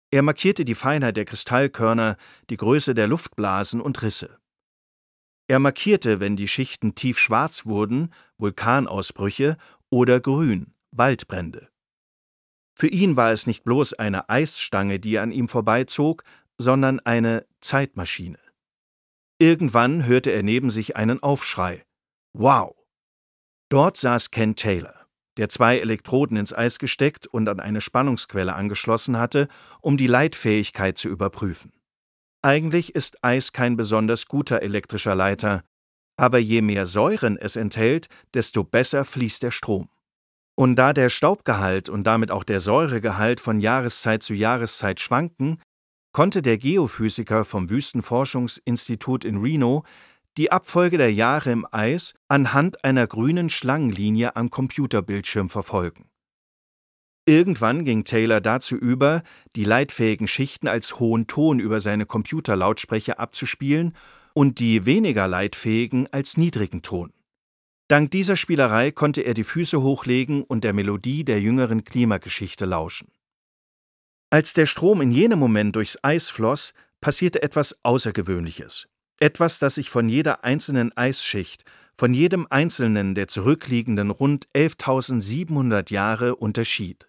Er markierte die Feinheit der Kristallkörner, die Größe der Luftblasen und Risse. Er markierte, wenn die Schichten tiefschwarz wurden, Vulkanausbrüche, oder grün, Waldbrände. Für ihn war es nicht bloß eine Eisstange, die an ihm vorbeizog, sondern eine Zeitmaschine. Irgendwann hörte er neben sich einen Aufschrei. Wow! Dort saß Ken Taylor, der 2 Elektroden ins Eis gesteckt und an eine Spannungsquelle angeschlossen hatte, um die Leitfähigkeit zu überprüfen. Eigentlich ist Eis kein besonders guter elektrischer Leiter, aber je mehr Säuren es enthält, desto besser fließt der Strom. Und da der Staubgehalt und damit auch der Säuregehalt von Jahreszeit zu Jahreszeit schwanken, konnte der Geophysiker vom Wüstenforschungsinstitut in Reno die Abfolge der Jahre im Eis anhand einer grünen Schlangenlinie am Computerbildschirm verfolgen. Irgendwann ging Taylor dazu über, die leitfähigen Schichten als hohen Ton über seine Computerlautsprecher abzuspielen und die weniger leitfähigen als niedrigen Ton. Dank dieser Spielerei konnte er die Füße hochlegen und der Melodie der jüngeren Klimageschichte lauschen. Als der Strom in jenem Moment durchs Eis floss, passierte etwas Außergewöhnliches. Etwas, das sich von jeder einzelnen Eisschicht, von jedem einzelnen der zurückliegenden rund 11.700 Jahre unterschied.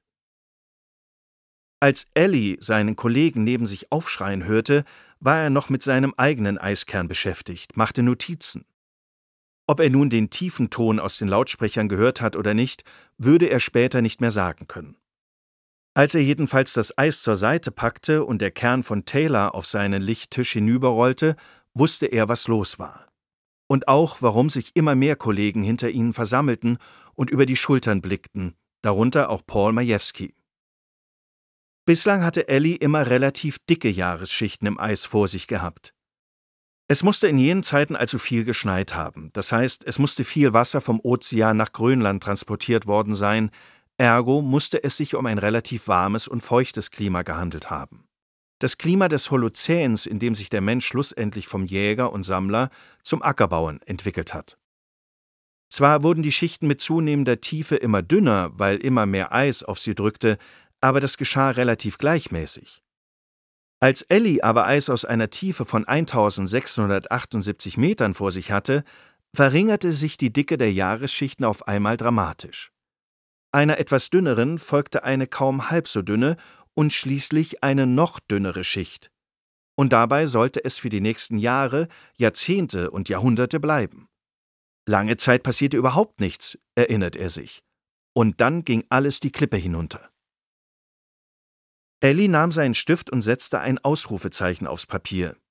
Als Ellie seinen Kollegen neben sich aufschreien hörte, war er noch mit seinem eigenen Eiskern beschäftigt, machte Notizen. Ob er nun den tiefen Ton aus den Lautsprechern gehört hat oder nicht, würde er später nicht mehr sagen können. Als er jedenfalls das Eis zur Seite packte und der Kern von Taylor auf seinen Lichttisch hinüberrollte, wusste er, was los war. Und auch, warum sich immer mehr Kollegen hinter ihnen versammelten und über die Schultern blickten, darunter auch Paul Majewski. Bislang hatte Ellie immer relativ dicke Jahresschichten im Eis vor sich gehabt. Es musste in jenen Zeiten also viel geschneit haben, das heißt, es musste viel Wasser vom Ozean nach Grönland transportiert worden sein, ergo musste es sich um ein relativ warmes und feuchtes Klima gehandelt haben. Das Klima des Holozäns, in dem sich der Mensch schlussendlich vom Jäger und Sammler zum Ackerbauern entwickelt hat. Zwar wurden die Schichten mit zunehmender Tiefe immer dünner, weil immer mehr Eis auf sie drückte, aber das geschah relativ gleichmäßig. Als Ellie aber Eis aus einer Tiefe von 1678 Metern vor sich hatte, verringerte sich die Dicke der Jahresschichten auf einmal dramatisch. Einer etwas dünneren folgte eine kaum halb so dünne und schließlich eine noch dünnere Schicht. Und dabei sollte es für die nächsten Jahre, Jahrzehnte und Jahrhunderte bleiben. Lange Zeit passierte überhaupt nichts, erinnert er sich. Und dann ging alles die Klippe hinunter. Ellie nahm seinen Stift und setzte ein Ausrufezeichen aufs Papier.